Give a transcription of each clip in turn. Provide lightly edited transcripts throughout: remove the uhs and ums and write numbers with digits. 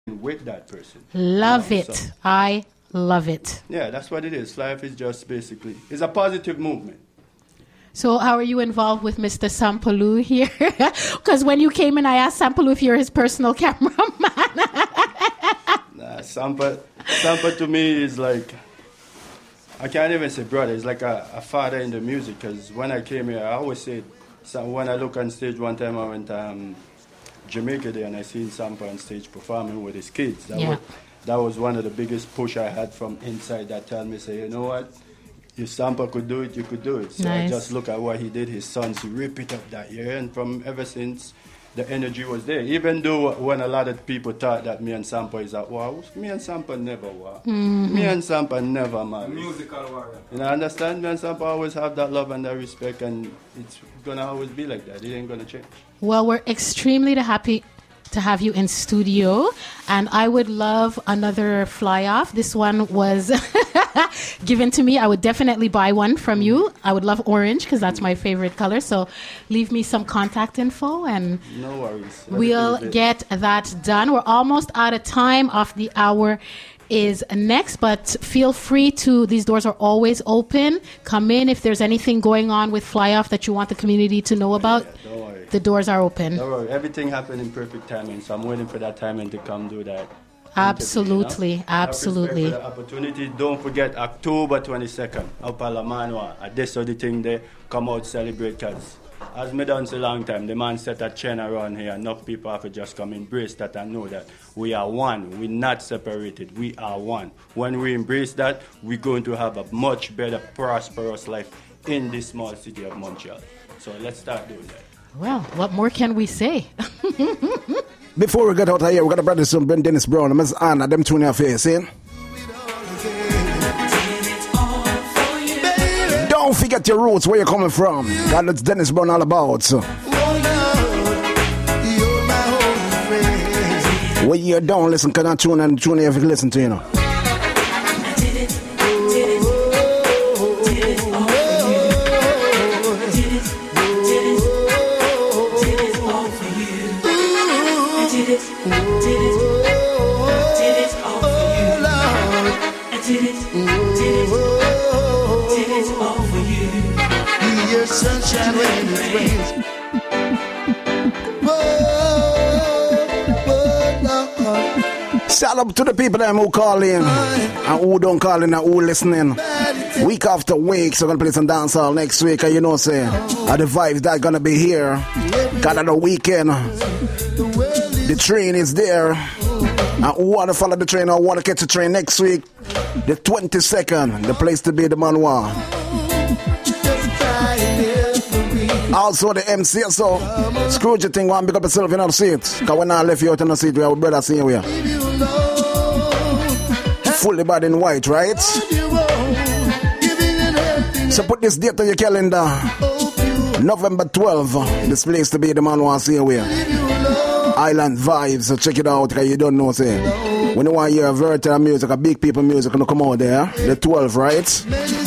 with that person. Love it. So, I love it. yeah, that's what it is. Life is just basically, it's a positive movement. So how are you involved with Mr. Sampalu here? Because when you came in, I asked Sampalu if you're his personal cameraman. Sampa to me is like, I can't even say brother, it's like a father in the music, because when I came here, I always said, so when I look on stage one time, I went Jamaica there and I seen Sampa on stage performing with his kids. That was one of the biggest push I had from inside that told me, say, you know what, if Sampa could do it, you could do it. So nice. I just look at what he did, his sons, he rip it up that year, and from ever since, the energy was there. Even though when a lot of people thought that me and Sampa is at war, me and Sampa never war. Mm-hmm. Me and Sampa never marry. Musical warrior. You know, understand? Me and Sampa always have that love and that respect, and it's gonna always be like that. It ain't gonna change. Well, we're extremely happy to have you in studio, and I would love another fly-off. This one was given to me. I would definitely buy one from you. I would love orange because that's my favorite color. So leave me some contact info and no worries. We'll get that done. We're almost out of time. Off the hour is next, but feel free to, these doors are always open. Come in if there's anything going on with Fly-Off that you want the community to know about. Yeah, don't worry. The doors are open. Don't worry. Everything happened in perfect timing, so I'm waiting for that timing to come do that. Absolutely, you know? absolutely. For the opportunity. Don't forget October 22nd, up at La Manoa. At this sort of thing there, come out, celebrate, because as me done so long time, the man set a chain around here. Enough people have to just come embrace that and know that we are one. We're not separated. We are one. When we embrace that, we're going to have a much better, prosperous life in this small city of Montreal. So let's start doing that. Well, what more can we say? Before we get out of here, we're going to bring some Ben Dennis Brown. I'm Anna, them two in your face, eh? Don't forget your roots, where you're coming from. God, that's Dennis Brown all about. So. When you don't listen, can I tune in if you listen to, you know. Sunshine, rain, rain. Shout out to the people them who call in and who don't call in and who listening. Week after week, so we're gonna play some dancehall next week, and you know, say, the vibes that gonna be here. Got on the weekend. The train is there. And who wanna follow the train or wanna catch the train next week? The 22nd, the place to be, the Manoa. Also the MC, so Scrooge thing, one big up yourself in our seat. Because when I left you out in the seat, we have a brother seeing you. Fully body in white, right? So put this date on your calendar. November 12th, this place to be, the man wants to see you. Island Vibes, so check it out, because you don't know, say. When you want to hear versatile music, a big people music, gonna come out there. The 12th, right?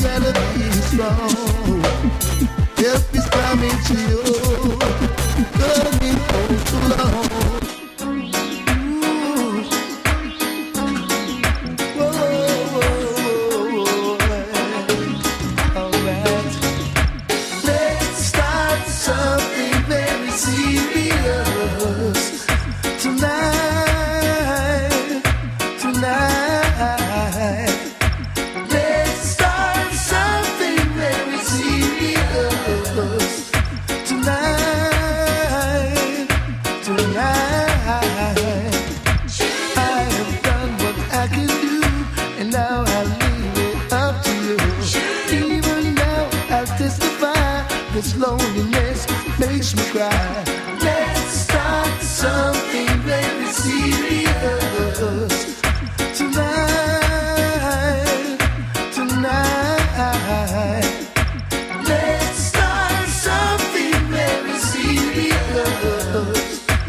Help is coming to you. Coming home too long. Alright. Let's start something very serious tonight. Tonight. Let's start something very serious. Tonight, I have done what I can do, and now I'll leave it up to you. Even now I'll testify, this loneliness makes me cry. Let's start something very serious. Tonight, tonight. Let's start something very serious.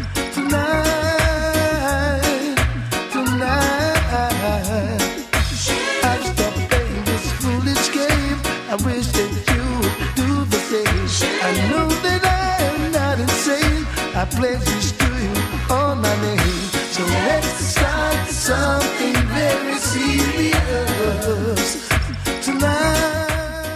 Tonight, tonight. I've stopped playing this foolish game. I wish that you would do the same. I know that I am not insane. something very serious tonight.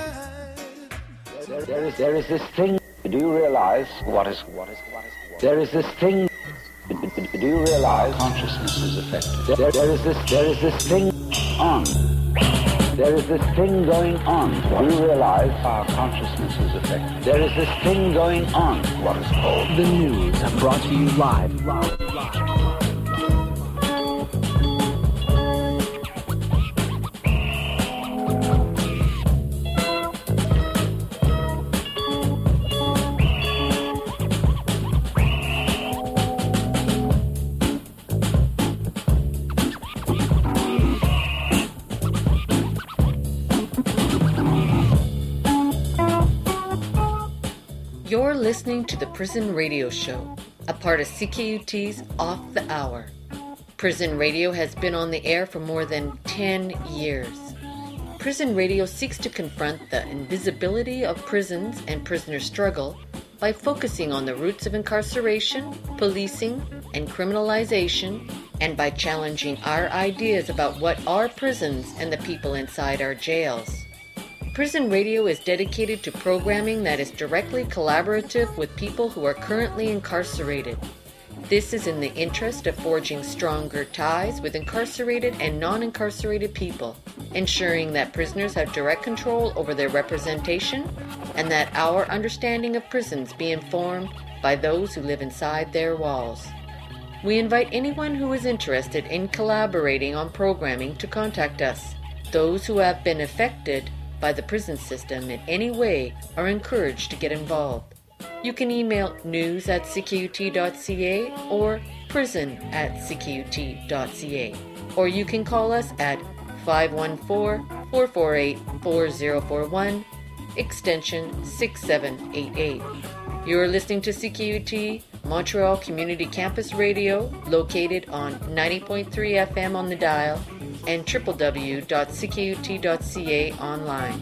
There is this thing. Do you realize what is? There is this thing. Do you realize consciousness is affected? There is this thing on. There is this thing going on. Do you realize our consciousness is affected? There is this thing going on. What is called the news, brought to you live. You're listening to the Prison Radio Show, a part of CKUT's Off the Hour. Prison Radio has been on the air for more than 10 years. Prison Radio seeks to confront the invisibility of prisons and prisoner struggle by focusing on the roots of incarceration, policing, and criminalization, and by challenging our ideas about what are prisons and the people inside our jails. Prison Radio is dedicated to programming that is directly collaborative with people who are currently incarcerated. This is in the interest of forging stronger ties with incarcerated and non-incarcerated people, ensuring that prisoners have direct control over their representation, and that our understanding of prisons be informed by those who live inside their walls. We invite anyone who is interested in collaborating on programming to contact us. Those who have been affected by the prison system in any way are encouraged to get involved. You can email news@ckut.ca or prison@ckut.ca, or you can call us at 514-448-4041, extension 6788. You're listening to CKUT Montreal Community Campus Radio, located on 90.3 FM on the dial and www.ckut.ca online.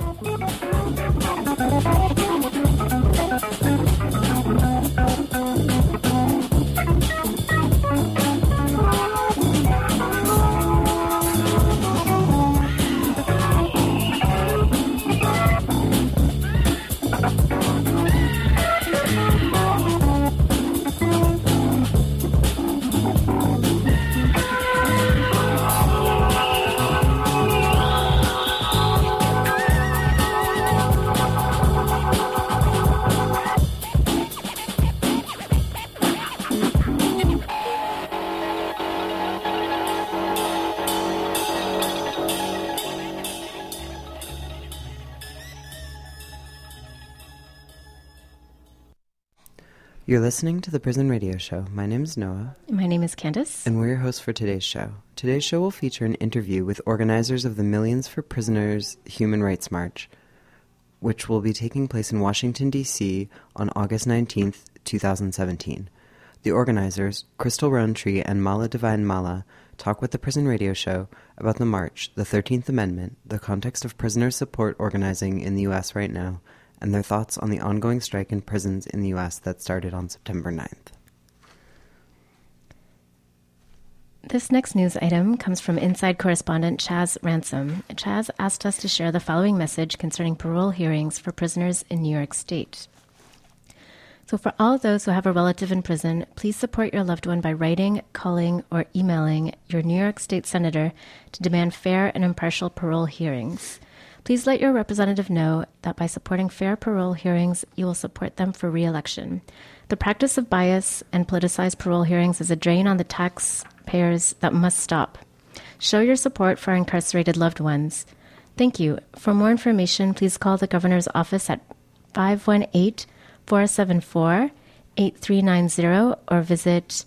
You're listening to the Prison Radio Show. My name is Noah. My name is Candace. And we're your hosts for today's show. Today's show will feature an interview with organizers of the Millions for Prisoners Human Rights March, which will be taking place in Washington, D.C. on August 19th, 2017. The organizers, Crystal Rowntree and Mala Divine Mala, talk with the Prison Radio Show about the march, the 13th Amendment, the context of prisoner support organizing in the U.S. right now, and their thoughts on the ongoing strike in prisons in the U.S. that started on September 9th. This next news item comes from Inside correspondent Chaz Ransom. Chaz asked us to share the following message concerning parole hearings for prisoners in New York State. So for all those who have a relative in prison, please support your loved one by writing, calling, or emailing your New York State Senator to demand fair and impartial parole hearings. Please let your representative know that by supporting fair parole hearings, you will support them for re-election. The practice of bias and politicized parole hearings is a drain on the taxpayers that must stop. Show your support for our incarcerated loved ones. Thank you. For more information, please call the governor's office at 518-474-8390 or visit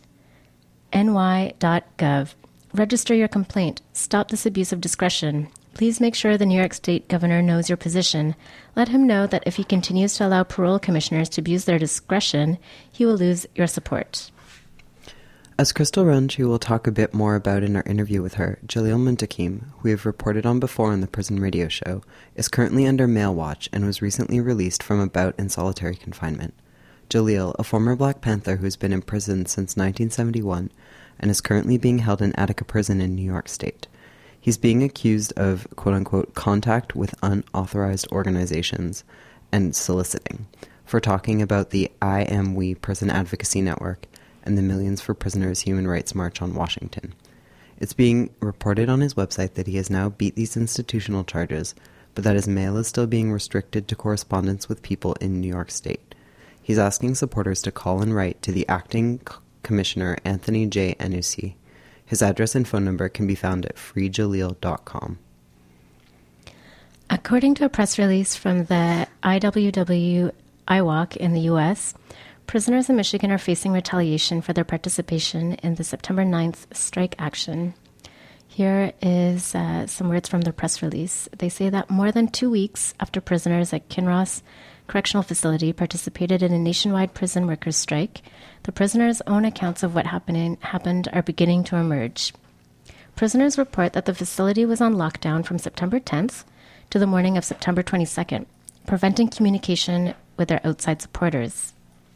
ny.gov. Register your complaint. Stop this abuse of discretion. Please make sure the New York State Governor knows your position. Let him know that if he continues to allow parole commissioners to abuse their discretion, he will lose your support. As Crystal Rowntree will talk a bit more about in our interview with her, Jaleel Muntakim, who we have reported on before on the Prison Radio Show, is currently under mail watch and was recently released from a bout in solitary confinement. Jaleel, a former Black Panther who has been in prison since 1971 and is currently being held in Attica Prison in New York State. He's being accused of, quote-unquote, contact with unauthorized organizations and soliciting for talking about the I Am We Prison Advocacy Network and the Millions for Prisoners Human Rights March on Washington. It's being reported on his website that he has now beat these institutional charges, but that his mail is still being restricted to correspondence with people in New York State. He's asking supporters to call and write to the acting Commissioner Anthony J. Annusi. His address and phone number can be found at freejaleel.com. According to a press release from the IWW IWOC in the U.S., prisoners in Michigan are facing retaliation for their participation in the September 9th strike action. Here is some words from the press release. They say that more than 2 weeks after prisoners at Kinross Correctional Facility participated in a nationwide prison workers' strike, the prisoners' own accounts of what happened are beginning to emerge. Prisoners report that the facility was on lockdown from September 10th to the morning of September 22nd, preventing communication with their outside supporters.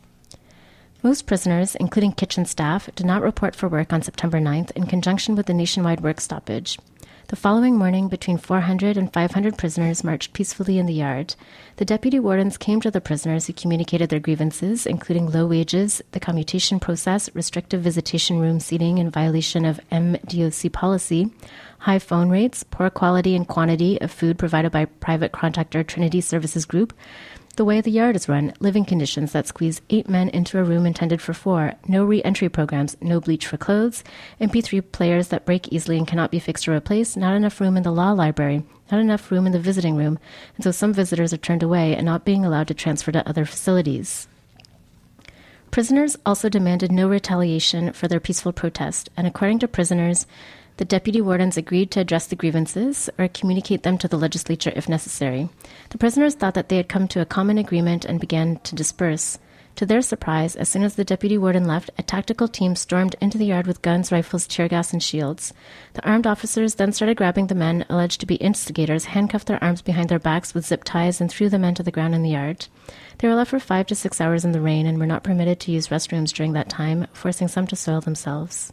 Most prisoners, including kitchen staff, did not report for work on September 9th in conjunction with the nationwide work stoppage. The following morning, between 400 and 500 prisoners marched peacefully in the yard. The deputy wardens came to the prisoners who communicated their grievances, including low wages, the commutation process, restrictive visitation room seating in violation of MDOC policy, high phone rates, poor quality and quantity of food provided by private contractor Trinity Services Group, the way the yard is run, living conditions that squeeze 8 men into a room intended for 4, no re-entry programs, no bleach for clothes, MP3 players that break easily and cannot be fixed or replaced, not enough room in the law library, not enough room in the visiting room, and so some visitors are turned away and not being allowed to transfer to other facilities. Prisoners also demanded no retaliation for their peaceful protest, and according to prisoners, the deputy wardens agreed to address the grievances or communicate them to the legislature if necessary. The prisoners thought that they had come to a common agreement and began to disperse. To their surprise, as soon as the deputy warden left, a tactical team stormed into the yard with guns, rifles, tear gas, and shields. The armed officers then started grabbing the men alleged to be instigators, handcuffed their arms behind their backs with zip ties, and threw the men to the ground in the yard. They were left for 5 to 6 hours in the rain and were not permitted to use restrooms during that time, forcing some to soil themselves.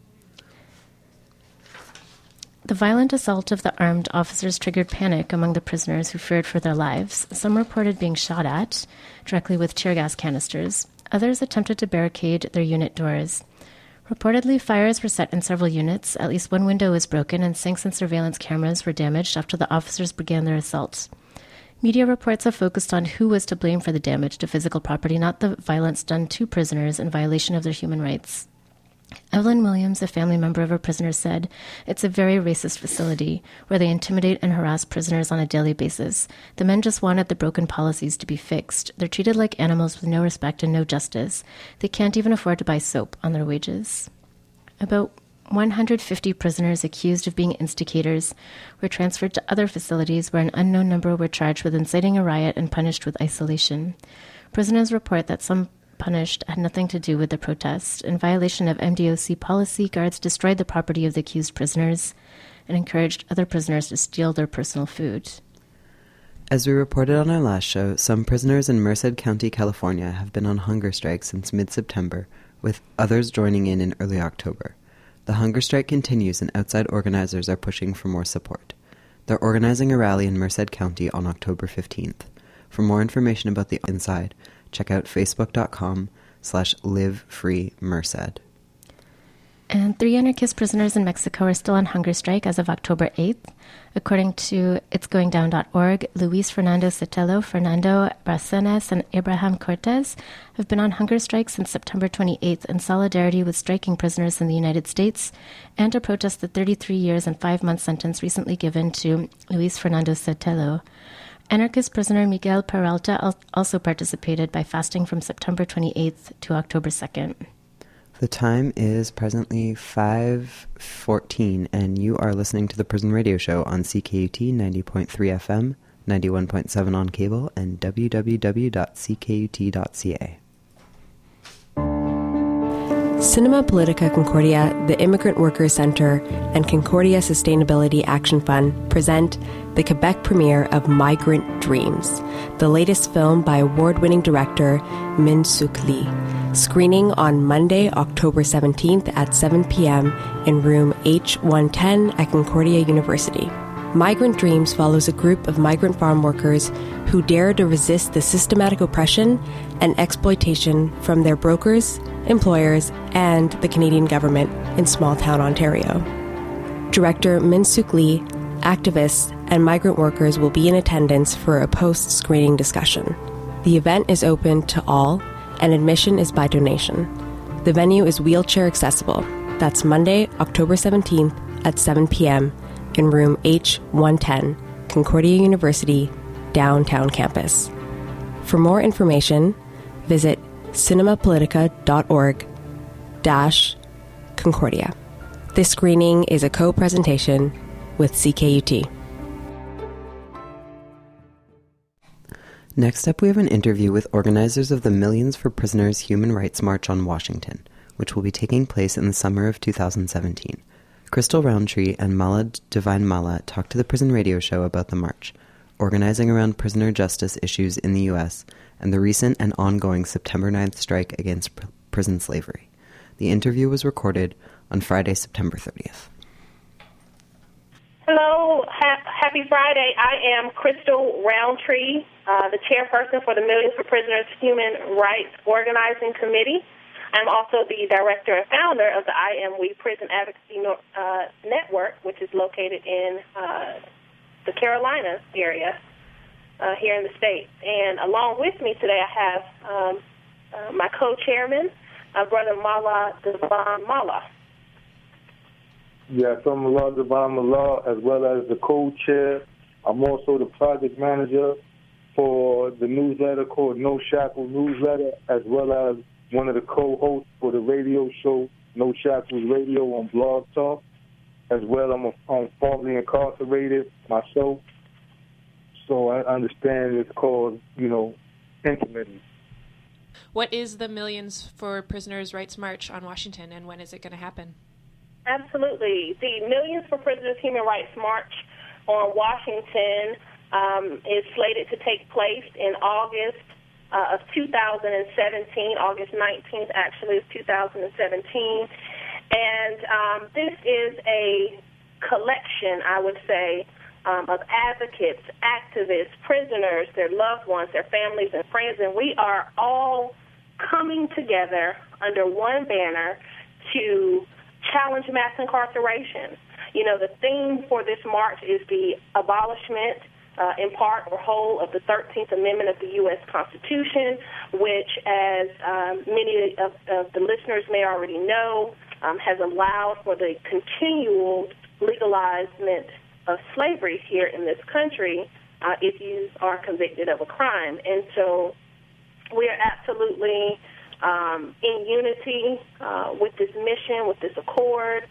The violent assault of the armed officers triggered panic among the prisoners who feared for their lives. Some reported being shot at, directly with tear gas canisters. Others attempted to barricade their unit doors. Reportedly, fires were set in several units. At least one window was broken, and sinks and surveillance cameras were damaged after the officers began their assault. Media reports have focused on who was to blame for the damage to physical property, not the violence done to prisoners in violation of their human rights. Evelyn Williams, a family member of a prisoner, said, "It's a very racist facility where they intimidate and harass prisoners on a daily basis. The men just wanted the broken policies to be fixed. They're treated like animals with no respect and no justice. They can't even afford to buy soap on their wages." About 150 prisoners accused of being instigators were transferred to other facilities where an unknown number were charged with inciting a riot and punished with isolation. Prisoners report that some punished had nothing to do with the protest. In violation of MDOC policy, guards destroyed the property of the accused prisoners and encouraged other prisoners to steal their personal food. As we reported on our last show, some prisoners in Merced County, California have been on hunger strike since mid-September, with others joining in early October. The hunger strike continues and outside organizers are pushing for more support. They're organizing a rally in Merced County on October 15th. For more information about the inside, check out facebook.com/livefreemerced. And 3 anarchist prisoners in Mexico are still on hunger strike as of October 8th. According to itsgoingdown.org, Luis Fernando Sotelo, Fernando Bracenas, and Abraham Cortez have been on hunger strike since September 28th in solidarity with striking prisoners in the United States and to protest the 33 years and 5-month sentence recently given to Luis Fernando Sotelo. Anarchist prisoner Miguel Peralta also participated by fasting from September 28th to October 2nd. The time is presently 5:14, and you are listening to the Prison Radio Show on CKUT 90.3 FM, 91.7 on cable, and www.ckut.ca. Cinema Politica Concordia, the Immigrant Workers Center, and Concordia Sustainability Action Fund present the Quebec premiere of Migrant Dreams, the latest film by award-winning director Min Suk Lee. Screening on Monday, October 17th at 7 p.m. in room H110 at Concordia University. Migrant Dreams follows a group of migrant farm workers who dare to resist the systematic oppression and exploitation from their brokers, employers, and the Canadian government in small-town Ontario. Director Min-Suk Lee, activists, and migrant workers will be in attendance for a post-screening discussion. The event is open to all, and admission is by donation. The venue is wheelchair accessible. That's Monday, October 17th at 7 p.m. in room H110, Concordia University, downtown campus. For more information, visit cinemapolitica.org/Concordia. This screening is a co-presentation with CKUT. Next up, we have an interview with organizers of the Millions for Prisoners Human Rights March on Washington, which will be taking place in the summer of 2017. Crystal Roundtree and Mala Divine Mala talked to the Prison Radio Show about the march, organizing around prisoner justice issues in the U.S., and the recent and ongoing September 9th strike against prison slavery. The interview was recorded on Friday, September 30th. Hello, happy Friday. I am Crystal Roundtree, the chairperson for the Millions for Prisoners Human Rights Organizing Committee. I'm also the director and founder of the I Am We Prison Advocacy Network, which is located in the Carolinas area here in the States. And along with me today, I have my co-chairman, Brother Mala Divine Mala. Yes, I'm Mala Divine Mala, as well as the co-chair. I'm also the project manager for the newsletter called No Shackles Newsletter, as well as one of the co-hosts for the radio show No Shackles Radio on Blog Talk. As well, I'm formerly incarcerated myself, so I understand it's called, intimately. What is the Millions for Prisoners Rights March on Washington, and when is it going to happen? Absolutely. The Millions for Prisoners Human Rights March on Washington is slated to take place in August of 2017, August 19th, actually, of 2017. And this is a collection, I would say, of advocates, activists, prisoners, their loved ones, their families and friends, and we are all coming together under one banner to challenge mass incarceration. The theme for this march is the abolishment, in part or whole, of the 13th Amendment of the U.S. Constitution, which, as many of the listeners may already know, has allowed for the continual legalization of slavery here in this country if you are convicted of a crime. And so we are absolutely in unity with this mission, with this accord.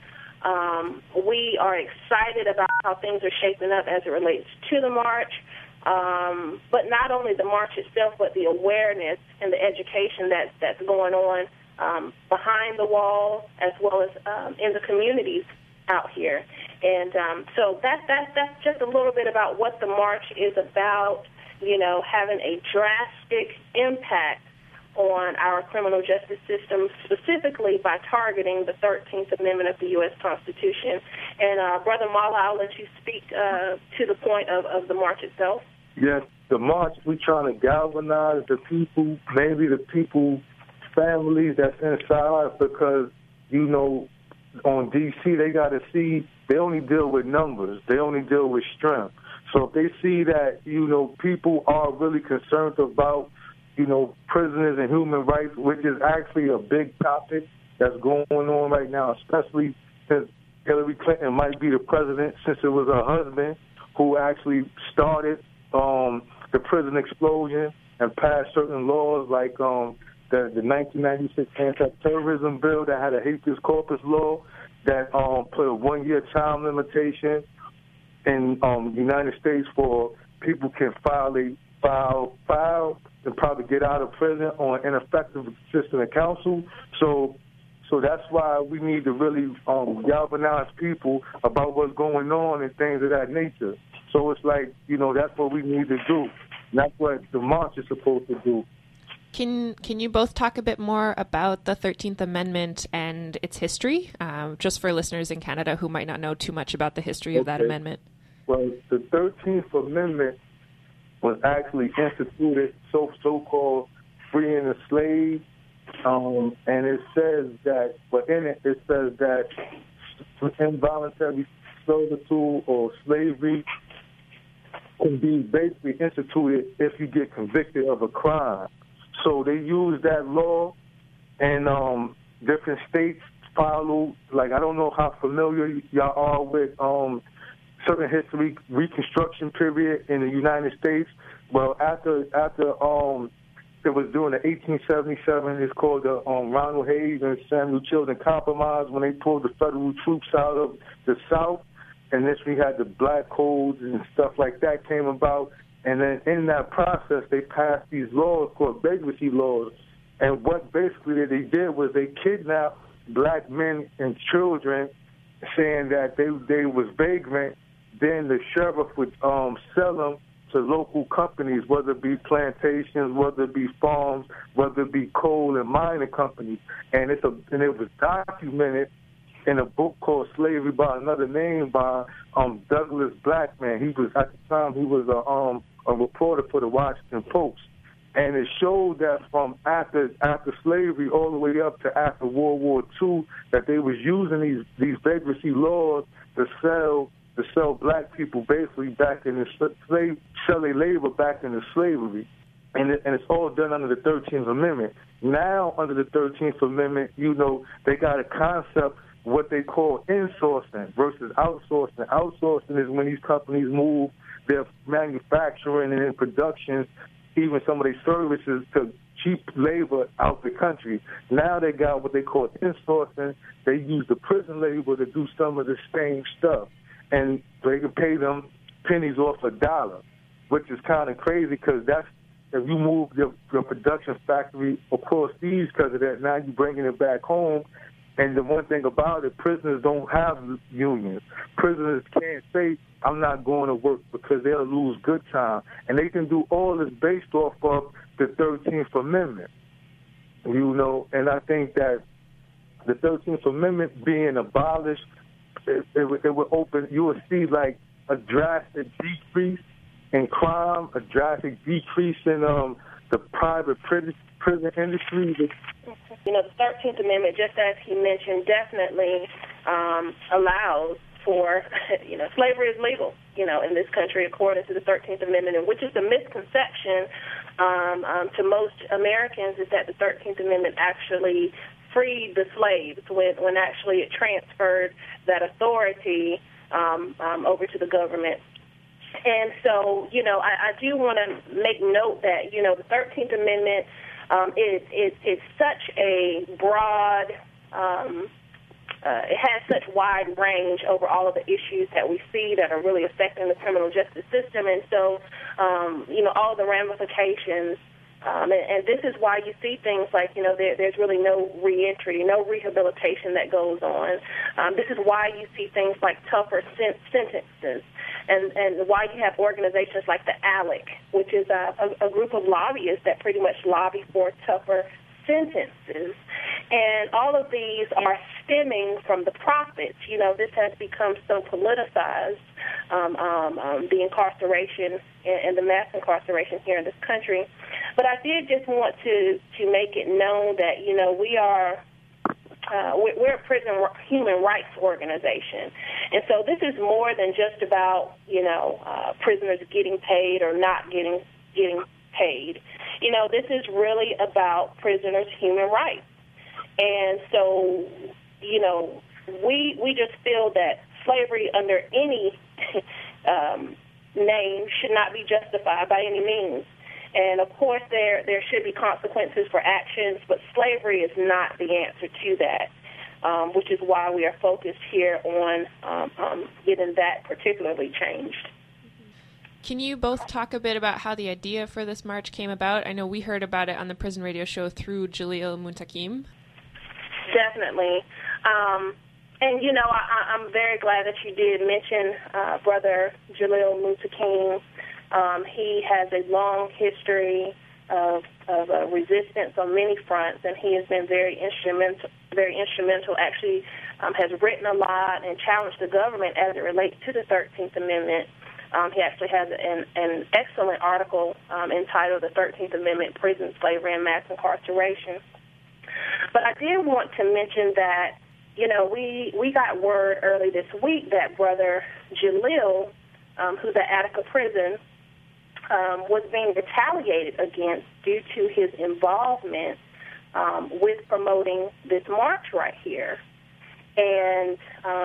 We are excited about how things are shaping up as it relates to the march, but not only the march itself, but the awareness and the education that's going on behind the wall, as well as in the communities out here. And so that's just a little bit about what the march is about, having a drastic impact on our criminal justice system, specifically by targeting the 13th Amendment of the U.S. Constitution. And Brother Mala, I'll let you speak to the point of the march itself. Yes, the march, we're trying to galvanize the people, maybe the people, families that's inside, because, on D.C., they got to see, they only deal with numbers. They only deal with strength. So if they see that, people are really concerned about, prisoners and human rights, which is actually a big topic that's going on right now, especially since Hillary Clinton might be the president, since it was her husband who actually started the prison explosion and passed certain laws like the 1996 anti-terrorism bill that had a habeas corpus law that put a one-year time limitation in the United States for people can file and probably get out of prison on ineffective assistance of counsel. So that's why we need to really galvanize people about what's going on and things of that nature. So it's like, that's what we need to do. And that's what the march is supposed to do. Can you both talk a bit more about the 13th Amendment and its history, just for listeners in Canada who might not know too much about the history of that amendment? Well, the 13th Amendment was actually instituted, so-called freeing the slave, and it says that, but in it says that involuntary servitude or slavery can be basically instituted if you get convicted of a crime. So they use that law, and different states follow. Like, I don't know how familiar y'all are with certain history, Reconstruction period in the United States. Well, after it was during the 1877, it's called the Ronald Hayes and Samuel Chilton Compromise, when they pulled the federal troops out of the South, and then we had the black codes and stuff like that came about. And then in that process, they passed these laws called vagrancy laws. And what basically they did was they kidnapped black men and children, saying that they was vagrant. Then the sheriff would sell them to local companies, whether it be plantations, whether it be farms, whether it be coal and mining companies. And it was documented in a book called Slavery by Another Name by Douglas Blackman. He was, at the time, he was a reporter for the Washington Post. And it showed that from after slavery all the way up to after World War II, that they was using these vagrancy laws to sell black people basically back in the sell their labor back into slavery. And it's all done under the 13th Amendment. Now, under the 13th Amendment, they got a concept, what they call insourcing versus outsourcing. Outsourcing is when these companies move their manufacturing and their production, even some of their services, to cheap labor out the country. Now they got what they call insourcing. They use the prison labor to do some of the same stuff. And they can pay them pennies off a dollar, which is kind of crazy, because that's, if you move your production factory across seas because of that, now you're bringing it back home. And the one thing about it, prisoners don't have unions. Prisoners can't say, I'm not going to work, because they'll lose good time. And they can do all this based off of the 13th Amendment. And I think that the 13th Amendment being abolished, it would open, you would see like a drastic decrease in crime, a drastic decrease in the private prison industry. The 13th Amendment, just as he mentioned, definitely allows for, slavery is legal, in this country according to the 13th Amendment, and which is the misconception to most Americans, is that the 13th Amendment actually freed the slaves when actually it transferred that authority over to the government. And so, I do want to make note that, the 13th Amendment is such a broad, it has such wide range over all of the issues that we see that are really affecting the criminal justice system. And so, all the ramifications, and this is why you see things like, there's really no reentry, no rehabilitation that goes on. This is why you see things like tougher sentences, and why you have organizations like the ALEC, which is a group of lobbyists that pretty much lobby for tougher sentences. And all of these are stemming from the profits. This has become so politicized, the incarceration and the mass incarceration here in this country. But I did just want to make it known that, we're a prison human rights organization. And so this is more than just about, prisoners getting paid or not getting paid. This is really about prisoners' human rights. And so, we just feel that slavery under any name should not be justified by any means. And, of course, there should be consequences for actions, but slavery is not the answer to that, which is why we are focused here on getting that particularly changed. Can you both talk a bit about how the idea for this march came about? I know we heard about it on the Prison Radio Show through Jalil Muntaqim. Definitely. And, I'm very glad that you did mention Brother Jalil Muntaqim. He has a long history of resistance on many fronts, and he has been very instrumental. Actually, has written a lot and challenged the government as it relates to the 13th Amendment. He actually has an excellent article entitled "The 13th Amendment: Prison, Slavery, and Mass Incarceration." But I did want to mention that, you know, we got word early this week that Brother Jalil, who's at Attica Prison, was being retaliated against due to his involvement with promoting this march right here. And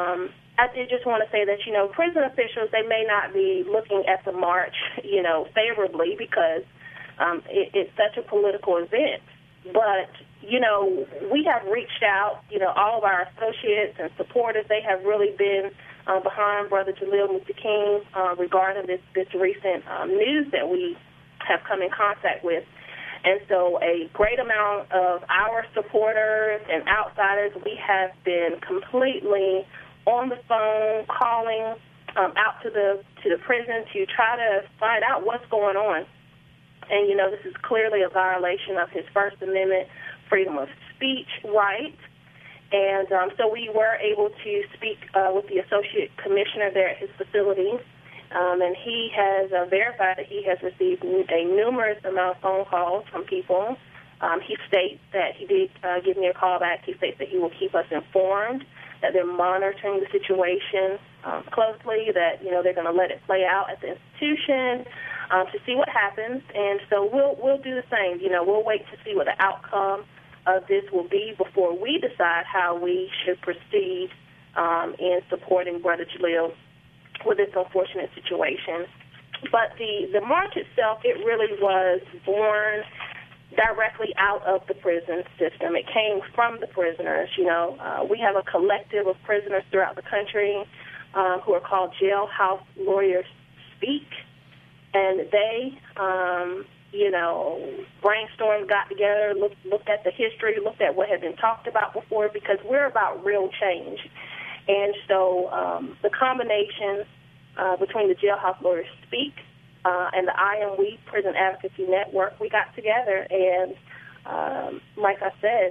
I did just want to say that, you know, prison officials, they may not be looking at the march, you know, favorably because it's such a political event. But, you know, we have reached out, you know, all of our associates and supporters, they have really been behind Brother Jalil Mr. King regarding this recent news that we have come in contact with. And so a great amount of our supporters and outsiders, we have been completely on the phone, calling out to the prison to try to find out what's going on. And, you know, this is clearly a violation of his First Amendment freedom of speech right. And so we were able to speak with the associate commissioner there at his facility, and he has verified that he has received a numerous amount of phone calls from people. He states that he did give me a call back. He states that he will keep us informed, that they're monitoring the situation closely, that, you know, they're going to let it play out at the institution to see what happens. And so we'll do the same. You know, we'll wait to see what the outcome of this will be before we decide how we should proceed in supporting Brother Jalil with this unfortunate situation. But the march itself, it really was born directly out of the prison system. It came from the prisoners. You know, we have a collective of prisoners throughout the country who are called Jailhouse Lawyers Speak, and they you know, brainstormed, got together, looked at the history, looked at what had been talked about before, because we're about real change. And so the combination between the Jailhouse Lawyers Speak and the I Am We Prison Advocacy Network, we got together, and like I said,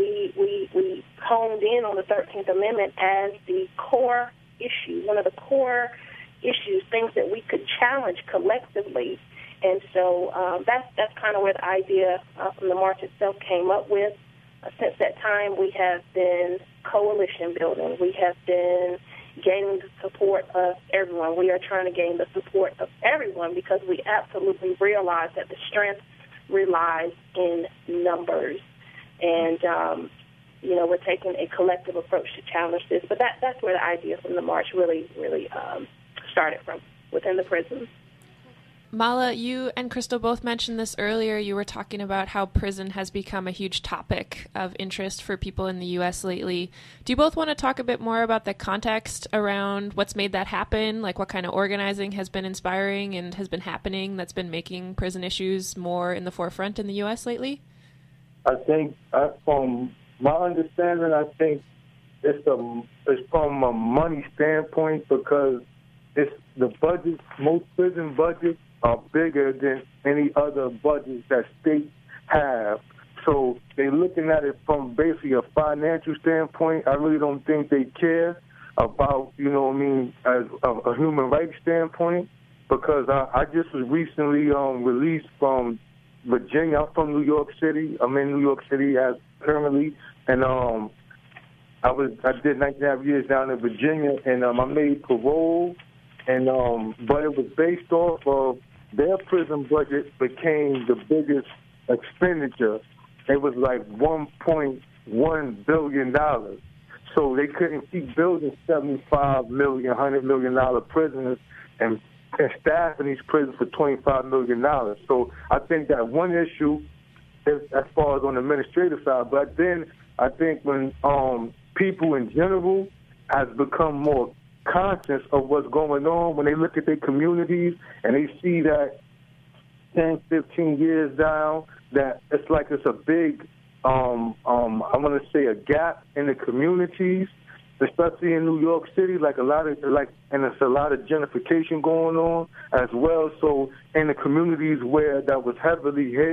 we honed in on the 13th Amendment as the core issue, one of the core issues, things that we could challenge collectively. And so that's kind of where the idea from the march itself came up with. Since that time, we have been coalition building. We have been gaining the support of everyone. We are trying to gain the support of everyone because we absolutely realize that the strength relies in numbers. And, you know, we're taking a collective approach to challenge this. But that's where the idea from the march really started from, within the prison. Mala, you and Crystal both mentioned this earlier. You were talking about how prison has become a huge topic of interest for people in the U.S. lately. Do you both want to talk a bit more about the context around what's made that happen? Like what kind of organizing has been inspiring and has been happening that's been making prison issues more in the forefront in the U.S. lately? I think, from my understanding, I think it's from a money standpoint because it's the budget, most prison budgets are bigger than any other budgets that states have. So they're looking at it from basically a financial standpoint. I really don't think they care about, you know what I mean, as a human rights standpoint, because I just was recently released from Virginia. I'm from New York City. I'm in New York City currently, and I did 19.5 years down in Virginia, and I made parole, and but it was based off of their prison budget became the biggest expenditure. It was like $1.1 billion. So they couldn't keep building $75 million, $100 million prisons and staffing these prisons for $25 million. So I think that one issue is as far as on the administrative side. But then I think when people in general has become more conscious of what's going on, when they look at their communities and they see that 10, 15 years down, that it's like it's a big, I want to say a gap in the communities, especially in New York City, and there's a lot of gentrification going on as well. So in the communities where that was heavily hit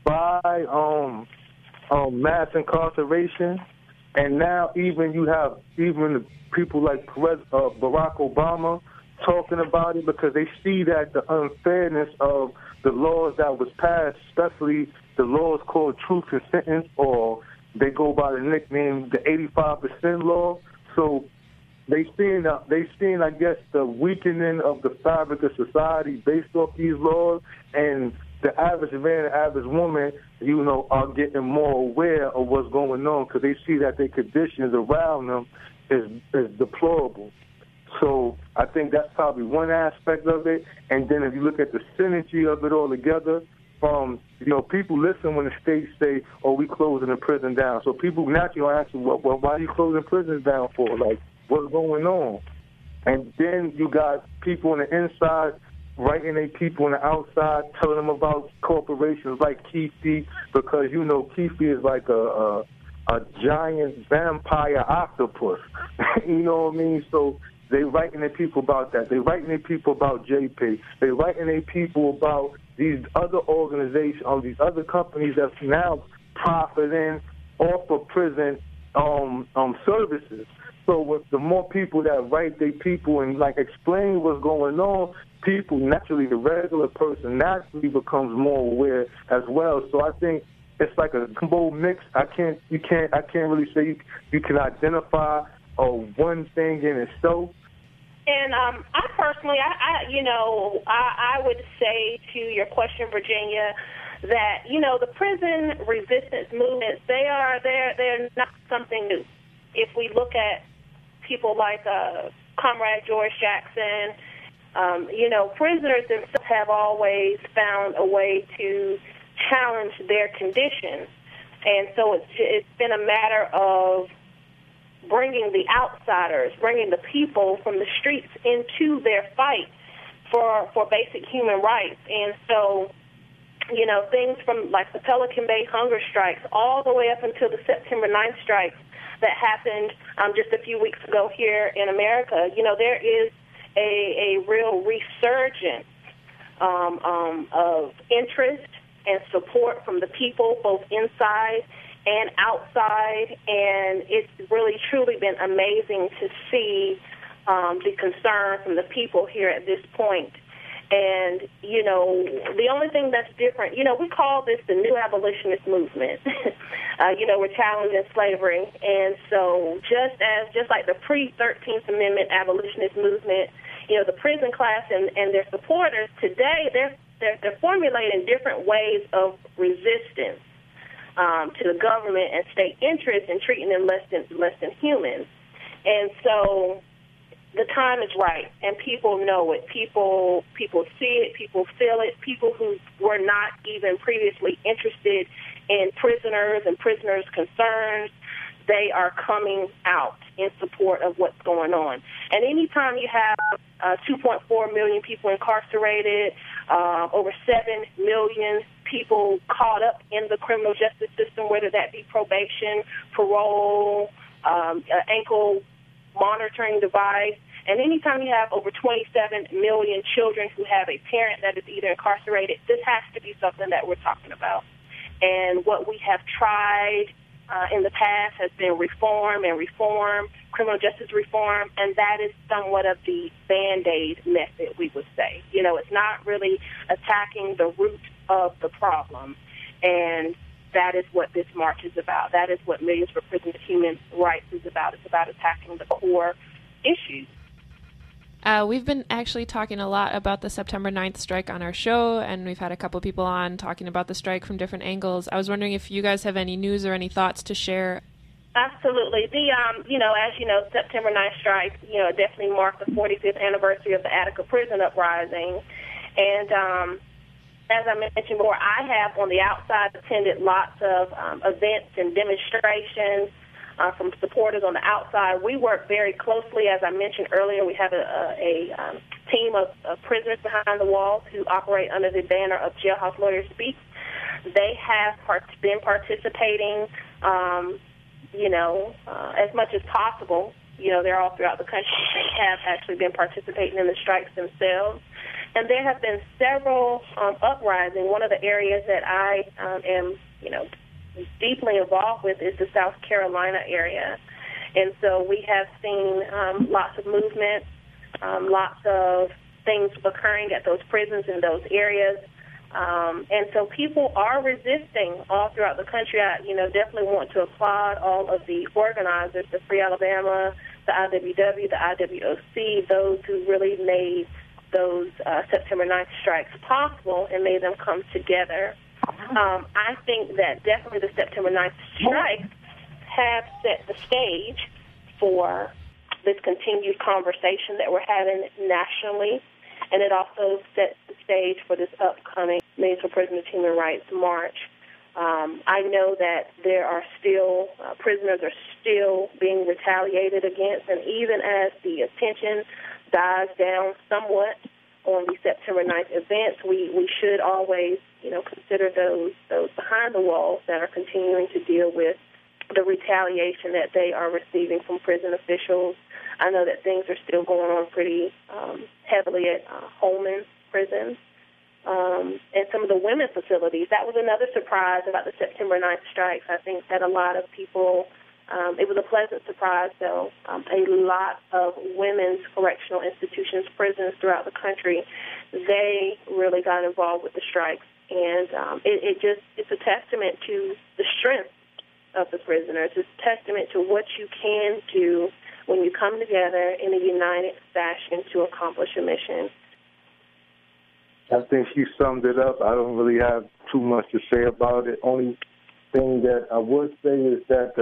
by mass incarceration, and now even you have even people like Barack Obama talking about it because they see that the unfairness of the laws that was passed, especially the laws called Truth in Sentence, or they go by the nickname the 85% law. So they seen, I guess, the weakening of the fabric of society based off these laws, and the average man and average woman, are getting more aware of what's going on because they see that their conditions around them is deplorable. So I think that's probably one aspect of it. And then if you look at the synergy of it all together, people listen when the states say, "Oh, we closing the prison down." So people naturally are asking, "Well, why are you closing prisons down for? Like, what's going on?" And then you got people on the inside writing their people on the outside, telling them about corporations like Keefe, because Keefe is like a giant vampire octopus. You know what I mean? So they writing their people about that. They writing their people about JP. They writing their people about these other organizations, these other companies that's now profiting off of prison services. So with the more people that write their people and explain what's going on, people naturally, the regular person naturally becomes more aware as well. So I think it's like a combo mix. I can't really say you can identify one thing in itself. And I personally, I would say to your question, Virginia, that the prison resistance movements, they're not something new. If we look at people like Comrade George Jackson, prisoners themselves have always found a way to challenge their conditions, and so it's been a matter of bringing the outsiders, bringing the people from the streets into their fight for basic human rights. And so, things from like the Pelican Bay hunger strikes all the way up until the September 9th strikes that happened just a few weeks ago here in America, there is a real resurgence of interest and support from the people, both inside and outside, and it's really truly been amazing to see the concern from the people here at this point. And, the only thing that's different, we call this the new abolitionist movement. We're challenging slavery. And so just like the pre-13th Amendment abolitionist movement, the prison class and their supporters today, they're formulating different ways of resistance to the government and state interests and treating them less than humans. And so the time is right, and people know it. People see it. People feel it. People who were not even previously interested in prisoners and prisoners' concerns, they are coming out in support of what's going on. And anytime you have 2.4 million people incarcerated, over 7 million people caught up in the criminal justice system, whether that be probation, parole, ankle monitoring device, and anytime you have over 27 million children who have a parent that is either incarcerated, this has to be something that we're talking about. And what we have tried in the past has been reform, criminal justice reform, and that is somewhat of the Band-Aid method, we would say. It's not really attacking the root of the problem, and that is what this march is about. That is what Millions for Prison Human Rights is about. It's about attacking the core issues. We've been actually talking a lot about the September 9th strike on our show, and we've had a couple people on talking about the strike from different angles. I was wondering if you guys have any news or any thoughts to share. Absolutely. As you know, September 9th strike, definitely marked the 45th anniversary of the Attica prison uprising. And as I mentioned before, I have on the outside attended lots of events and demonstrations from supporters on the outside. We work very closely. As I mentioned earlier, we have a team of prisoners behind the walls who operate under the banner of Jailhouse Lawyers Speak. They have been participating, as much as possible. They're all throughout the country. They have actually been participating in the strikes themselves. And there have been several uprisings. One of the areas that I am, deeply involved with is the South Carolina area. And so we have seen lots of movement, lots of things occurring at those prisons in those areas. And so people are resisting all throughout the country. I, definitely want to applaud all of the organizers, the Free Alabama, the IWW, the IWOC, those who really made those September 9th strikes possible and made them come together. I think that definitely the September 9th strikes have set the stage for this continued conversation that we're having nationally, and it also sets the stage for this upcoming Millions for Prisoners Human Rights March. I know that there are still, prisoners are still being retaliated against, and even as the attention dies down somewhat on the September 9th events, we should always, consider those behind the walls that are continuing to deal with the retaliation that they are receiving from prison officials. I know that things are still going on pretty heavily at Holman Prison and some of the women's facilities. That was another surprise about the September 9th strikes. I think that a lot of people, it was a pleasant surprise, though. A lot of women's correctional institutions, prisons throughout the country, they really got involved with the strikes. And it's a testament to the strength of the prisoners. It's a testament to what you can do when you come together in a united fashion to accomplish a mission. I think you summed it up. I don't really have too much to say about it. Only thing that I would say is that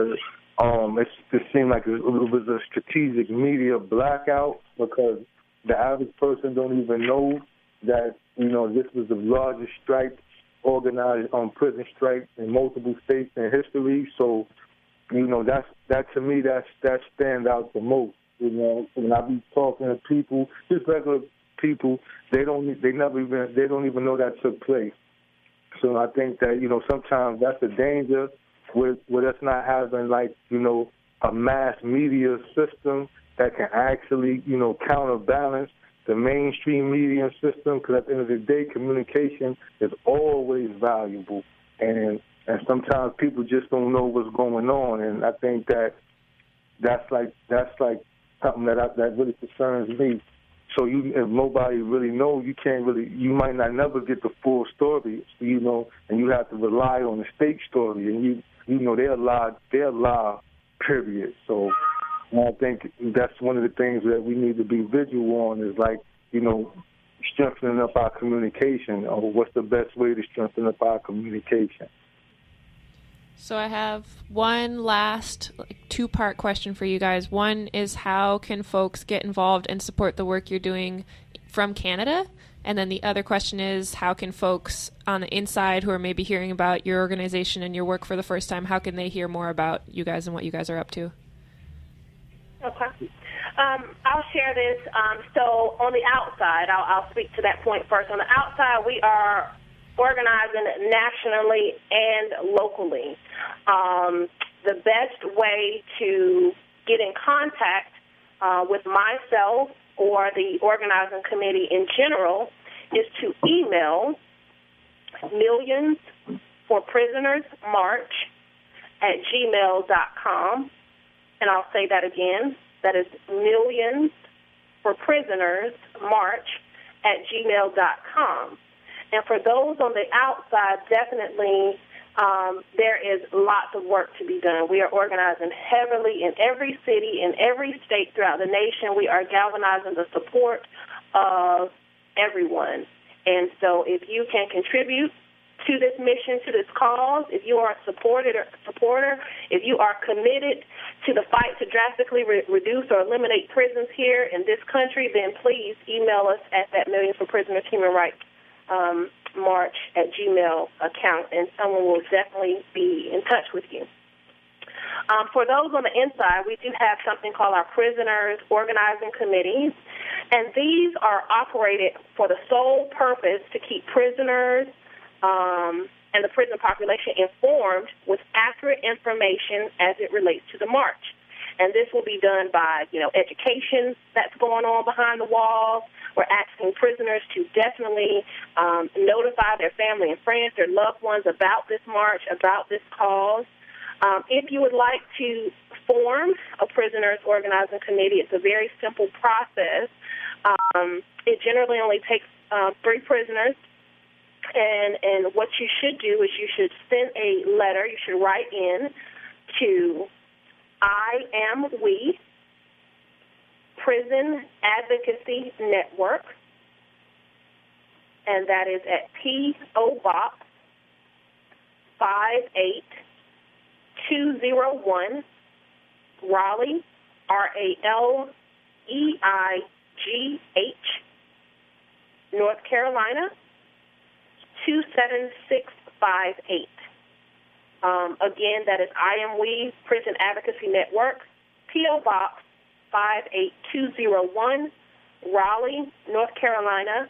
it seemed like it was a strategic media blackout, because the average person don't even know that, this was the largest strike organized prison strike in multiple states in history. So, that to me, that stands out the most. When I be talking to people, just regular people, they don't even know that took place. So I think that, sometimes that's the danger with us not having a mass media system that can actually, counterbalance the mainstream media system, because at the end of the day, communication is always valuable. And sometimes people just don't know what's going on, and I think that's like something that really concerns me. So if nobody really knows, you might not never get the full story, and you have to rely on the state story, and they're lie, period. So I think that's one of the things that we need to be vigilant on, is strengthening up our communication, or what's the best way to strengthen up our communication. So I have one last two-part question for you guys. One is, how can folks get involved and support the work you're doing from Canada? And then the other question is, how can folks on the inside who are maybe hearing about your organization and your work for the first time, how can they hear more about you guys and what you guys are up to? Okay. I'll share this. So on the outside, I'll speak to that point first. On the outside, we are organizing nationally and locally. The best way to get in contact with myself or the organizing committee in general is to email millionsforprisonersmarch@gmail.com. And I'll say that again. That is millionsforprisonersmarch@gmail.com. And for those on the outside, definitely there is lots of work to be done. We are organizing heavily in every city, in every state throughout the nation. We are galvanizing the support of everyone. And so if you can contribute to this mission, to this cause, if you are a supporter, if you are committed to the fight to drastically reduce or eliminate prisons here in this country, then please email us at that Millions for Prisoners Human Rights March@gmail account, and someone will definitely be in touch with you. For those on the inside, we do have something called our Prisoners Organizing Committees, and these are operated for the sole purpose to keep prisoners and the prison population informed with accurate information as it relates to the march. And this will be done by, education that's going on behind the walls. We're asking prisoners to definitely notify their family and friends, their loved ones about this march, about this cause. If you would like to form a prisoners organizing committee, it's a very simple process. It generally only takes 3 prisoners. And what you should do is you should send a letter. You should write in to I Am We Prison Advocacy Network, and that is at P.O. Box 58201, Raleigh, RALEIGH, North Carolina 27658. Again, that is I Am We Prison Advocacy Network, P.O. Box 58201, Raleigh, North Carolina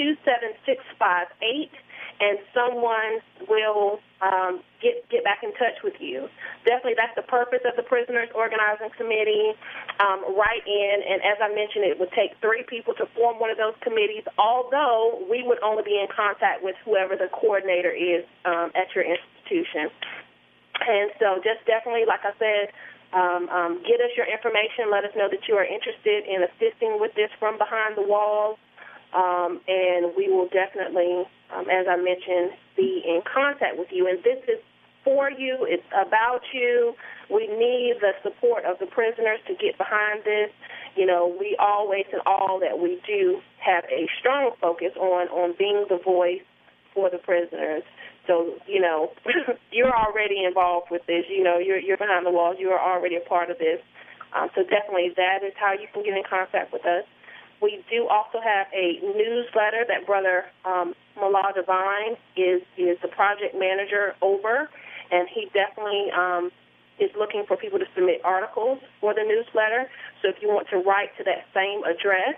27658, and someone will get back in touch with you. Definitely, that's the purpose of the Prisoners Organizing Committee. Write in, and as I mentioned, it would take 3 people to form one of those committees, although we would only be in contact with whoever the coordinator is at your institution. And so just definitely, like I said, get us your information. Let us know that you are interested in assisting with this from behind the walls. And we will definitely, as I mentioned, be in contact with you. And this is for you. It's about you. We need the support of the prisoners to get behind this. We always, in all that we do, have a strong focus on being the voice for the prisoners. So, you're already involved with this. You're behind the walls. You are already a part of this. So definitely that is how you can get in contact with us. We do also have a newsletter that Brother Mullah Divine is the project manager over, and he definitely is looking for people to submit articles for the newsletter. So if you want to write to that same address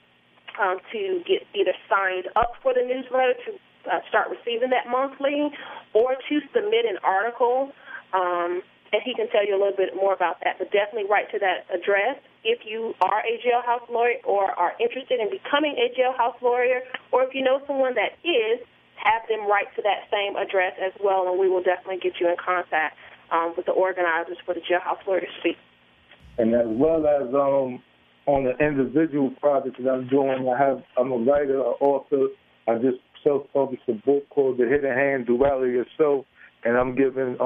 to get either signed up for the newsletter to start receiving that monthly, or to submit an article, and he can tell you a little bit more about that. But definitely write to that address if you are a jailhouse lawyer or are interested in becoming a jailhouse lawyer, or if you know someone that is, have them write to that same address as well, and we will definitely get you in contact with the organizers for the Jailhouse Lawyers Speak. And as well as on the individual projects that I'm doing, I'm a writer, an author. I just self-published a book called The Hidden Hand, Duality of Self, and I'm giving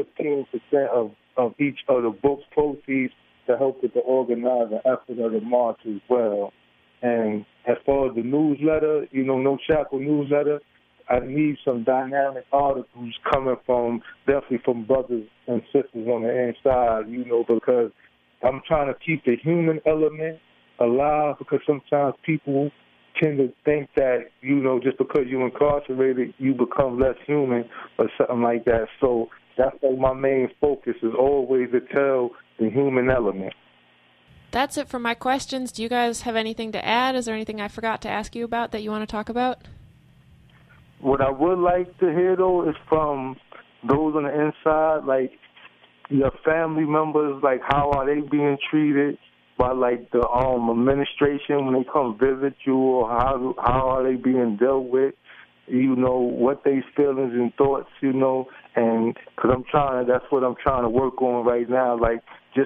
15% of each of the book's proceeds to help with the organizing effort of the march as well. And as far as the newsletter, No Shackle newsletter, I need some dynamic articles coming definitely from brothers and sisters on the inside, because I'm trying to keep the human element alive, because sometimes people tend to think that, just because you're incarcerated, you become less human or something like that. So that's like my main focus is always to tell the human element. That's it for my questions. Do you guys have anything to add? Is there anything I forgot to ask you about that you want to talk about? What I would like to hear, though, is from those on the inside, like your family members, like how are they being treated by like the administration when they come visit you, or how are they being dealt with? What they feelings and thoughts, and because that's what I'm trying to work on right now, like just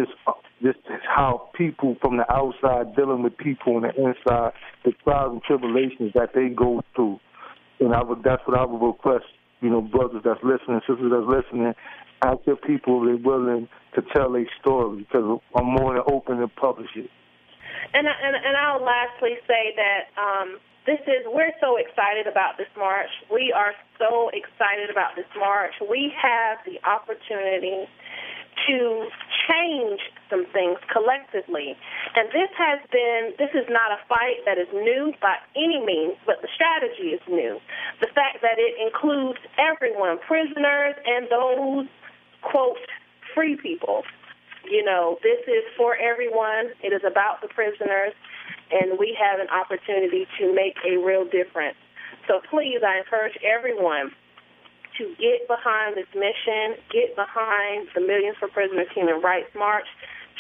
how people from the outside dealing with people on the inside, the trials and tribulations that they go through. And that's what I would request, brothers that's listening, sisters that's listening, ask your people if they're willing to tell their story, because I'm more than open to publish it. And I'll lastly say that we're so excited about this march. We are so excited about this march. We have the opportunity to change some things collectively. And this is not a fight that is new by any means, but the strategy is new. The fact that it includes everyone, prisoners and those, quote, free people. This is for everyone. It is about the prisoners, and we have an opportunity to make a real difference. So please, I encourage everyone to get behind this mission, get behind the Millions for Prisoners Human Rights March.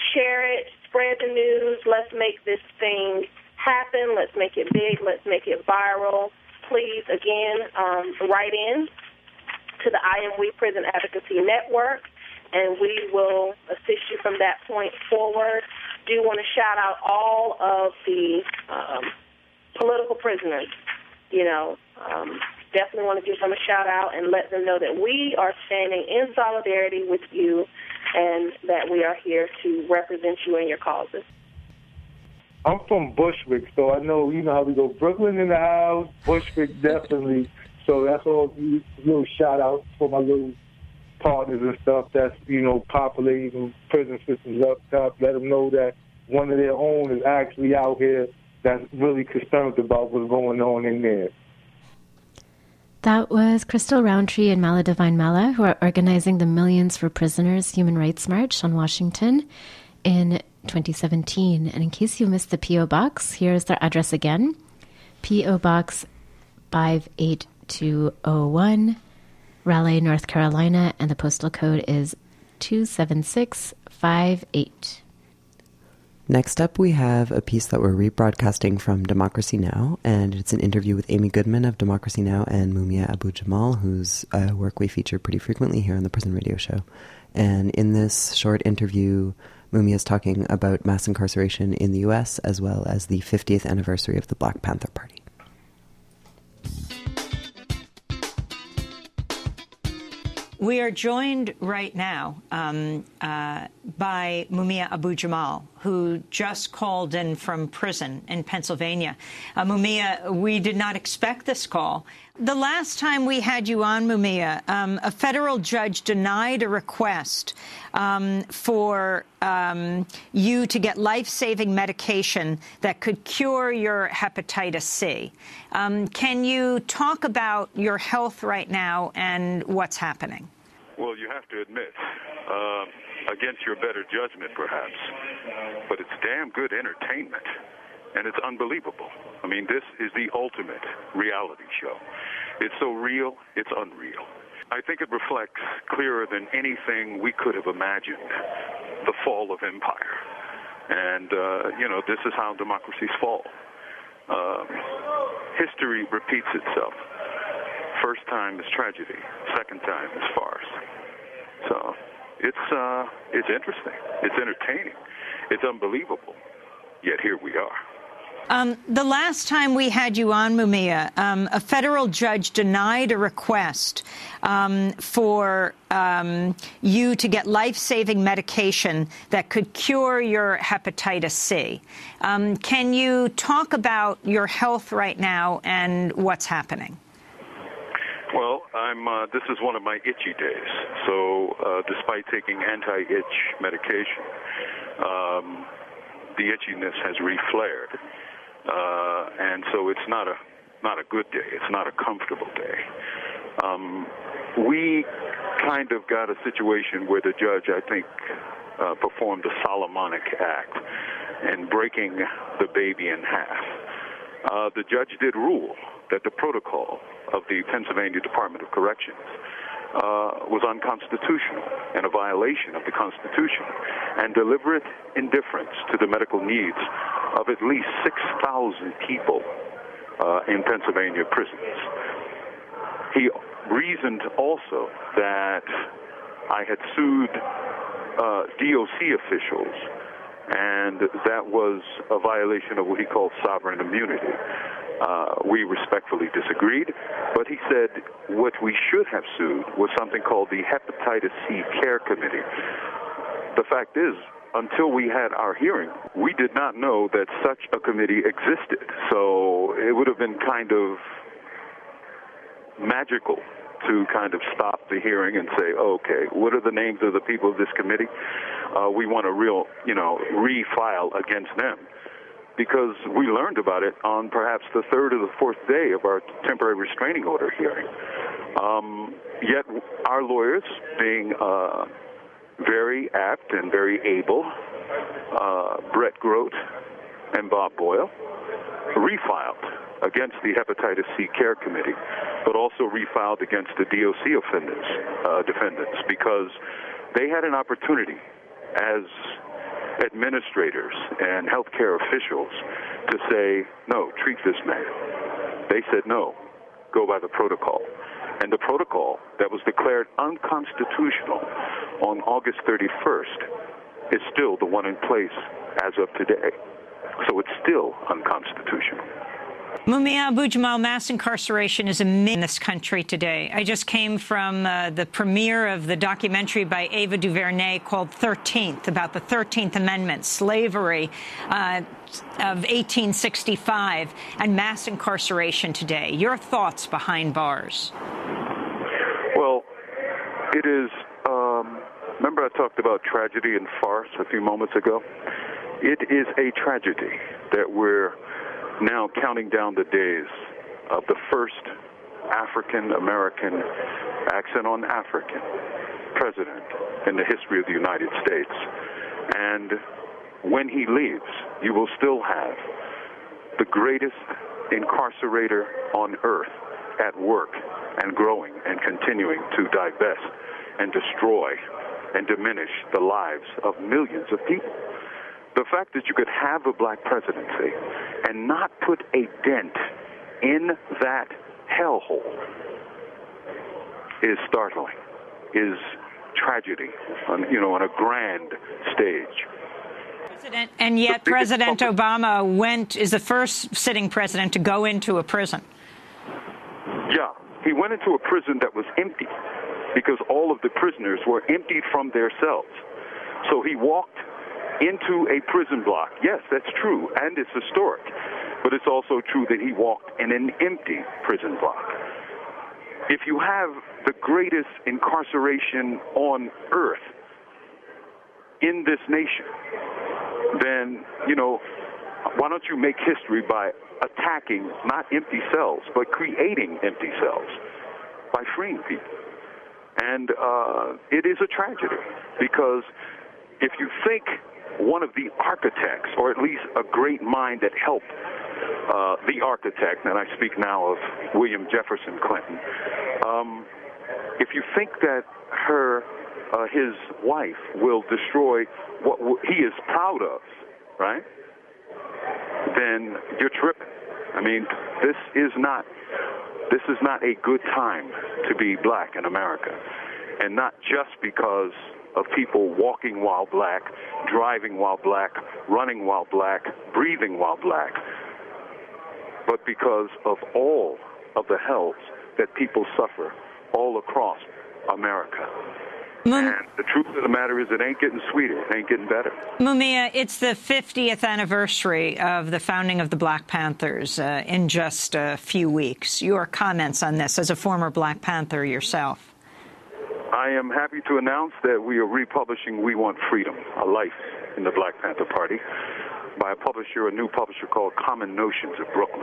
share it, spread the news. Let's make this thing happen. Let's make it big. Let's make it viral. Please, again, write in to the I Am We Prison Advocacy Network, and we will assist you from that point forward. Do want to shout out all of the political prisoners. Definitely want to give them a shout out and let them know that we are standing in solidarity with you and that we are here to represent you and your causes. I'm from Bushwick, so I know, how we go. Brooklyn in the house, Bushwick definitely. So that's all, little shout out for my little partners and stuff that's, populating prison systems up top. Let them know that one of their own is actually out here that's really concerned about what's going on in there. That was Crystal Roundtree and Mala Divine Mala, who are organizing the Millions for Prisoners Human Rights March on Washington in 2017. And in case you missed the P.O. Box, here's their address again. P.O. Box 58201, Raleigh, North Carolina, and the postal code is 27658. Next up, we have a piece that we're rebroadcasting from Democracy Now!, and it's an interview with Amy Goodman of Democracy Now! And Mumia Abu-Jamal, whose work we feature pretty frequently here on the Prison Radio Show. And in this short interview, Mumia is talking about mass incarceration in the U.S., as well as the 50th anniversary of the Black Panther Party. We are joined right now by Mumia Abu-Jamal, who just called in from prison in Pennsylvania. Mumia, we did not expect this call. The last time we had you on, Mumia, a federal judge denied a request for you to get life-saving medication that could cure your hepatitis C. Can you talk about your health right now and what's happening? Well, you have to admit, against your better judgment, perhaps, but it's damn good entertainment, and it's unbelievable. I mean, this is the ultimate reality show. It's so real, it's unreal. I think it reflects clearer than anything we could have imagined the fall of empire. And, this is how democracies fall. History repeats itself. First time is tragedy. Second time is farce. So it's interesting. It's entertaining. It's unbelievable. Yet here we are. The last time we had you on, Mumia, a federal judge denied a request for you to get life-saving medication that could cure your hepatitis C. Can you talk about your health right now and what's happening? Well, this is one of my itchy days. So despite taking anti-itch medication, the itchiness has reflared. And so it's not a good day. It's not a comfortable day. We kind of got a situation where the judge, I think, performed a Solomonic act in breaking the baby in half. The judge did rule that the protocol of the Pennsylvania Department of Corrections was unconstitutional and a violation of the Constitution and deliberate indifference to the medical needs of at least 6,000 people in Pennsylvania prisons. He reasoned also that I had sued DOC officials, and that was a violation of what he called sovereign immunity. We respectfully disagreed, but he said what we should have sued was something called the Hepatitis C Care Committee. The fact is, until we had our hearing, we did not know that such a committee existed. So it would have been kind of magical to kind of stop the hearing and say, okay, what are the names of the people of this committee? We want to refile against them. Because we learned about it on perhaps the third or the fourth day of our temporary restraining order hearing. Yet our lawyers, being very apt and very able, Brett Grote and Bob Boyle, refiled against the Hepatitis C Care Committee, but also refiled against the DOC defendants, because they had an opportunity as administrators and healthcare officials to say, no, treat this man. They said, no, go by the protocol. And the protocol that was declared unconstitutional on August 31st is still the one in place as of today. So it's still unconstitutional. Mumia Abu-Jamal, mass incarceration is a myth in this country today. I just came from the premiere of the documentary by Ava DuVernay called 13th, about the 13th Amendment, slavery of 1865, and mass incarceration today. Your thoughts behind bars? Well, it is, remember I talked about tragedy and farce a few moments ago? It is a tragedy that we're now counting down the days of the first African-American, accent on African, president in the history of the United States. And when he leaves, you will still have the greatest incarcerator on earth at work and growing and continuing to divest and destroy and diminish the lives of millions of people. The fact that you could have a black presidency and not put a dent in that hellhole is startling, is tragedy on a grand stage. And yet President Obama is the first sitting president to go into a prison. Yeah, he went into a prison that was empty because all of the prisoners were emptied from their cells. So he walked into a prison block. Yes, that's true, and it's historic. But it's also true that he walked in an empty prison block. If you have the greatest incarceration on earth in this nation, then, why don't you make history by attacking not empty cells, but creating empty cells by freeing people? And it is a tragedy because if you think one of the architects, or at least a great mind that helped the architect, and I speak now of William Jefferson Clinton, if you think that his wife will destroy what he is proud of, right, then you're tripping. I mean, this is not a good time to be black in America, and not just because of people walking while black, driving while black, running while black, breathing while black, but because of all of the hells that people suffer all across America. And the truth of the matter is it ain't getting sweeter, it ain't getting better. Mumia, it's the 50th anniversary of the founding of the Black Panthers in just a few weeks. Your comments on this as a former Black Panther yourself? I am happy to announce that we are republishing We Want Freedom, A Life in the Black Panther Party, by a new publisher called Common Notions of Brooklyn.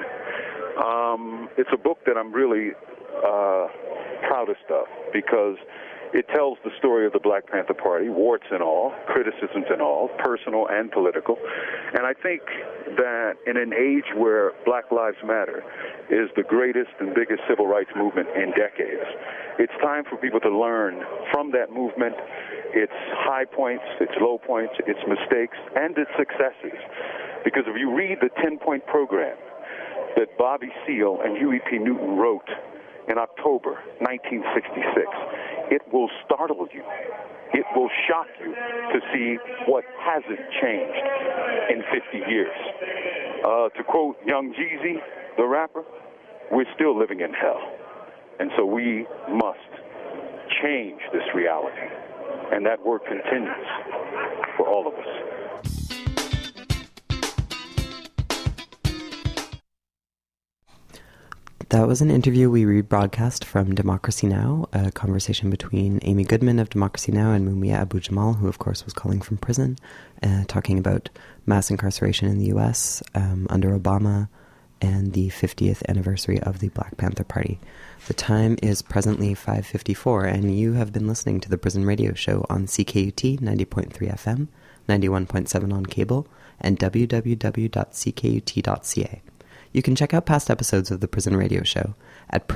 It's a book that I'm really proudest of because it tells the story of the Black Panther Party, warts and all, criticisms and all, personal and political. And I think that in an age where Black Lives Matter is the greatest and biggest civil rights movement in decades, it's time for people to learn from that movement, its high points, its low points, its mistakes, and its successes. Because if you read the 10-point program that Bobby Seale and Huey P. Newton wrote in October 1966, it will startle you. It will shock you to see what hasn't changed in 50 years. To quote Young Jeezy, the rapper, we're still living in hell. And so we must change this reality. And that work continues for all of us. That was an interview we rebroadcast from Democracy Now!, a conversation between Amy Goodman of Democracy Now! And Mumia Abu-Jamal, who of course was calling from prison, talking about mass incarceration in the U.S. Under Obama and the 50th anniversary of the Black Panther Party. The time is presently 5:54, and you have been listening to the Prison Radio Show on CKUT 90.3 FM, 91.7 on cable, and www.ckut.ca. You can check out past episodes of the Prison Radio Show at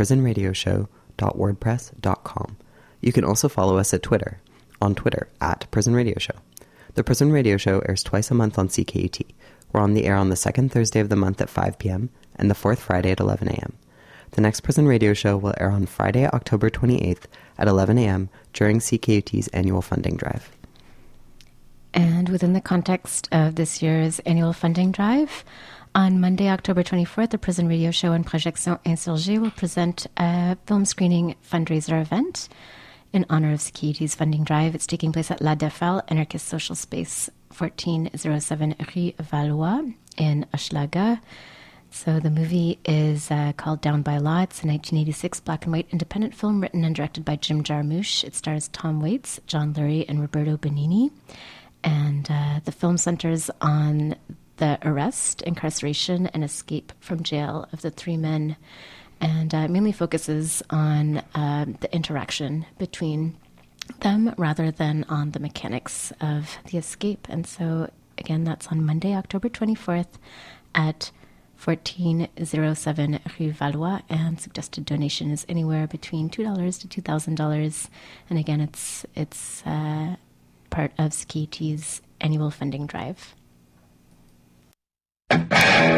prisonradioshow.wordpress.com. You can also follow us at Twitter, on Twitter, at Prison Radio Show. The Prison Radio Show airs twice a month on CKUT. We're on the air on the second Thursday of the month at 5 p.m. and the fourth Friday at 11 a.m. The next Prison Radio Show will air on Friday, October 28th at 11 a.m. during CKUT's annual funding drive. And within the context of this year's annual funding drive, on Monday, October 24th, the Prison Radio Show and Projection Insurgée will present a film screening fundraiser event in honor of CKUT's funding drive. It's taking place at La Defal Anarchist Social Space, 1407 Rue Valois in Hochelaga. So the movie is called Down by Law. It's a 1986 black and white independent film written and directed by Jim Jarmusch. It stars Tom Waits, John Lurie, and Roberto Benigni. And the film centers on the arrest, incarceration, and escape from jail of the three men, and mainly focuses on the interaction between them rather than on the mechanics of the escape. And so, again, that's on Monday, October 24th at 1407 Rue Valois, and suggested donation is anywhere between $2 to $2,000. And again, it's part of CKUT's annual funding drive. There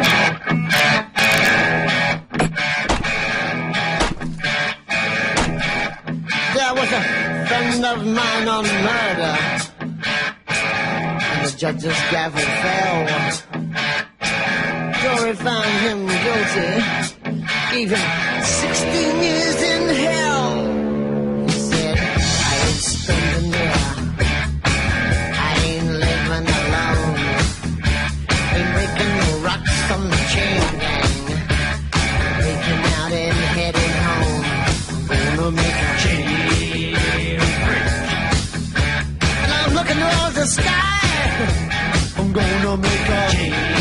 was a friend of mine on murder, and the judge's gavel fell. Jury found him guilty, gave him 16 years in hell. He said, I ain't spending there, I ain't living alone, ain't breaking no rocks from the chain gang, breaking out and heading home, gonna make a jailbreak. And I'm looking towards the sky, I'm gonna make a jailbreak.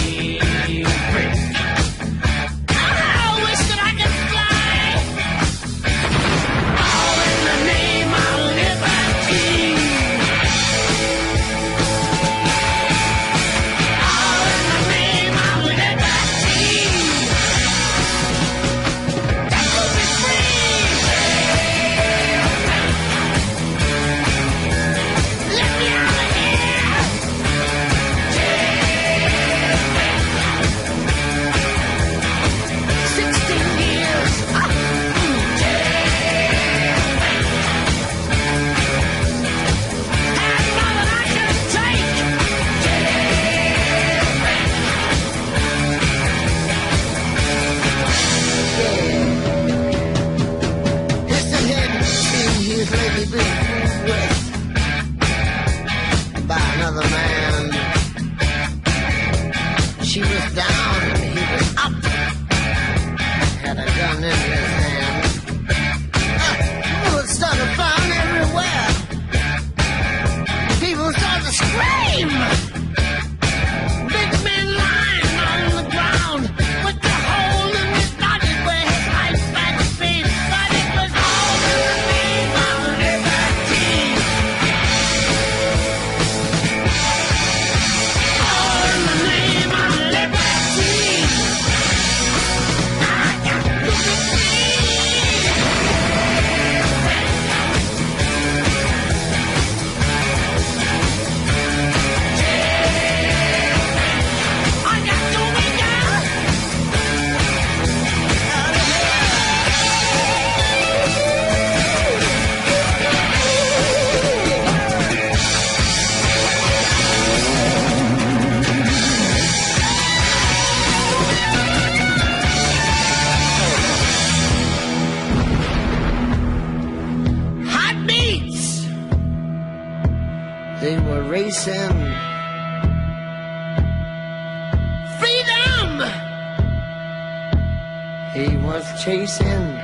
I wish that I could fly, all in the name of liberty. All in the name of liberty. That will be free. Let me out of here. 16 years. Had more than I could take. Listen here, see his lady being fooled with by another man. She was down and he was up, had a gun in his hand. Bullets started flying everywhere. People started to scream. Big man lying on the ground with the hole in his body where his life had been. But it was all in the name of liberty. All in the name of liberty. I got to be I got to be down. Hot beats. They were racing. Freedom. He was chasing.